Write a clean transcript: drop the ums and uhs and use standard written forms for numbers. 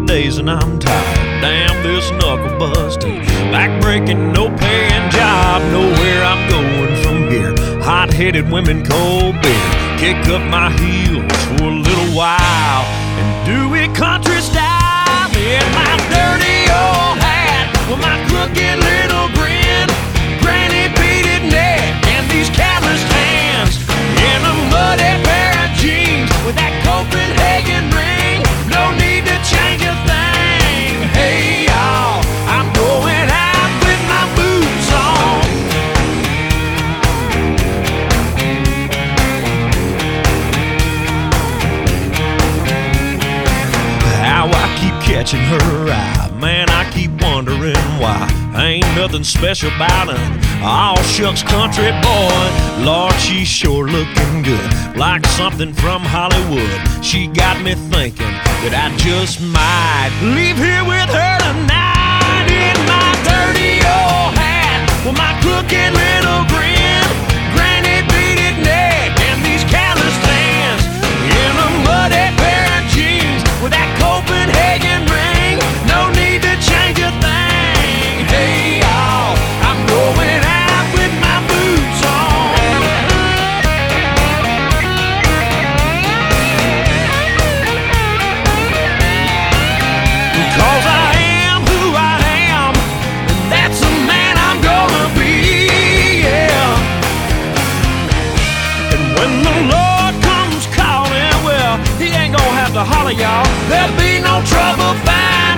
days and I'm tired. Damn this knuckle busting, back breaking, no paying job. Nowhere I'm going from here. Hot-headed women, cold beer. Kick up my heels for a little while and do it country style. In my dirty old hat with my crooked little grin, granny beaded neck and these calloused hands, in a muddy pair of jeans with that Copenhagen ring. No need to change a thing. Hey y'all, I'm going out with my boots on. How I keep catching her eye, man, I keep wondering why. Ain't nothing special about her, all shucks country boy. Lord, she's sure looking good, like something from Hollywood. She got me thinking that I just might leave here with her tonight. In my dirty old hat with my crooked little grin, granny beaded neck and these calloused hands, in a muddy pair of jeans with that Copenhagen ring. No need to change a thing. Hey y'all, I'm going out with my boots on. Because I am who I am, and that's the man I'm gonna be, yeah. And when the Lord comes calling, well, he ain't gonna have to holler, y'all. There'll be no trouble found.